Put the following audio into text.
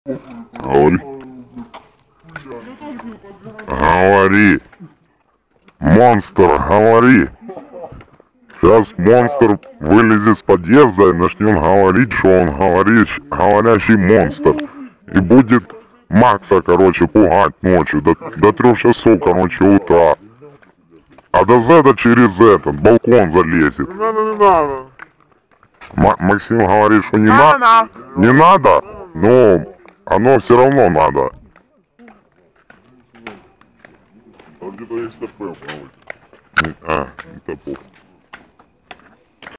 Говори. Говори. Монстр, говори. Сейчас монстр вылезет с подъезда и начнет говорить, что он говорящий монстр. И будет Макса, короче, пугать ночью до 3 часов, короче, утра. А до Зеда через этот балкон залезет. Не надо. Максим говорит, что не надо. Не надо, но оно все равно надо. Где-то есть ТП. Это похуй.